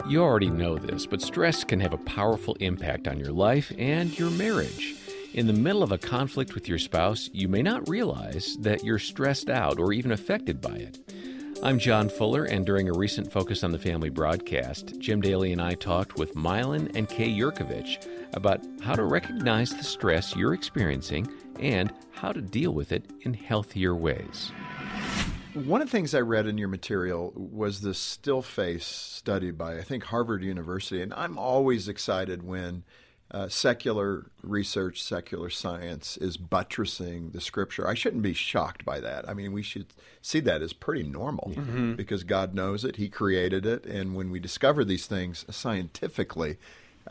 You already know this, but stress can have a powerful impact on your life and your marriage. In the middle of a conflict with your spouse, you may not realize that you're stressed out or even affected by it. I'm John Fuller, and during a recent Focus on the Family broadcast, Jim Daly and I talked with Milan and Kay Yurkovich about how to recognize the stress you're experiencing and how to deal with it in healthier ways. One of the things I read in your material was the still face study by, I think, Harvard University. And I'm always excited when secular research, secular science is buttressing the Scripture. I shouldn't be shocked by that. I mean, we should see that as pretty normal because God knows it. He created it. And when we discover these things scientifically,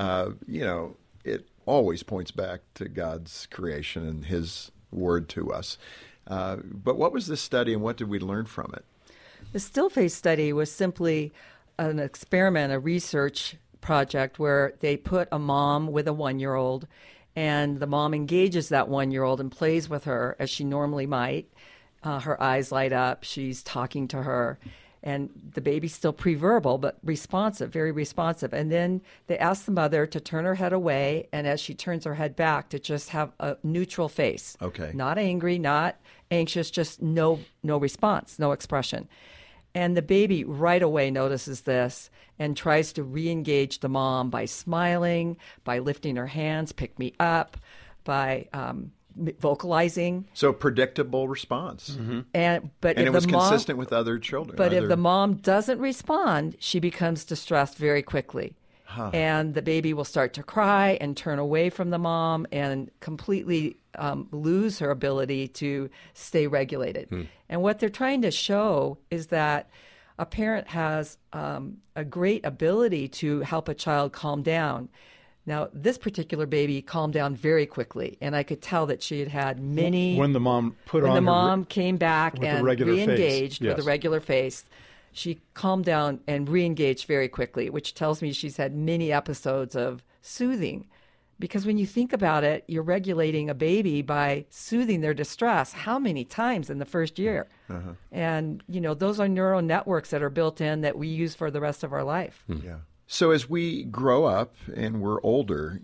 it always points back to God's creation and His word to us. But what was this study and what did we learn from it? The still face study was simply an experiment, a research project where they put a mom with a 1-year-old and the mom engages that 1-year-old and plays with her as she normally might. Her eyes light up. She's talking to her. And the baby's still pre-verbal, but responsive, very responsive. And then they ask the mother to turn her head away, and as she turns her head back, to just have a neutral face. Okay. Not angry, not anxious, just no response, no expression. And the baby right away notices this and tries to re-engage the mom by smiling, by lifting her hands, pick me up, by vocalizing. So predictable response. Mm-hmm. But it was consistent with other children. But if the mom doesn't respond, she becomes distressed very quickly. And the baby will start to cry and turn away from the mom and completely lose her ability to stay regulated. And what they're trying to show is that a parent has a great ability to help a child calm down. Now, this particular baby calmed down very quickly, and I could tell that she had had many... When the mom came back and re-engaged with a regular face, she calmed down and re-engaged very quickly, which tells me she's had many episodes of soothing. Because when you think about it, you're regulating a baby by soothing their distress. How many times in the first year? And, those are neural networks that are built in that we use for the rest of our life. Yeah. So as we grow up and we're older,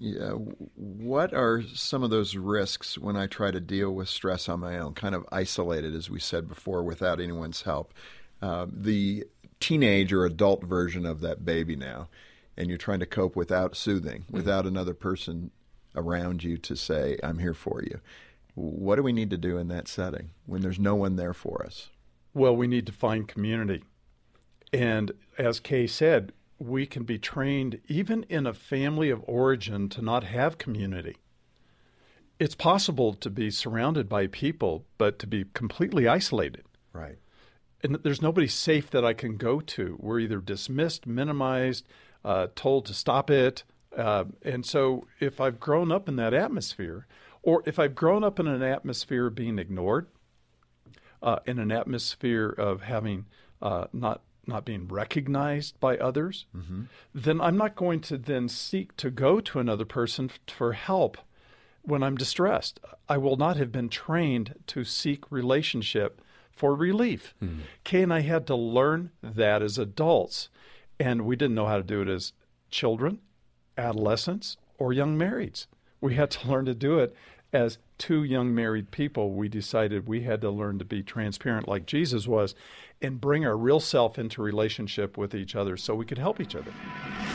what are some of those risks when I try to deal with stress on my own, kind of isolated, as we said before, without anyone's help? The teenage or adult version of that baby now, and you're trying to cope without soothing, without another person around you to say, I'm here for you. What do we need to do in that setting when there's no one there for us? Well, we need to find community. And as Kay said, we can be trained even in a family of origin to not have community. It's possible to be surrounded by people, but to be completely isolated. Right. And there's nobody safe that I can go to. We're either dismissed, minimized, told to stop it. And so if I've grown up in that atmosphere, or if I've grown up in an atmosphere of being ignored, in an atmosphere of having not being recognized by others, then I'm not going to then seek to go to another person for help when I'm distressed. I will not have been trained to seek relationship for relief. Kay and I had to learn that as adults, and we didn't know how to do it as children, adolescents, or young marrieds. We had to learn to do it as two young married people. We decided we had to learn to be transparent like Jesus was and bring our real self into relationship with each other so we could help each other.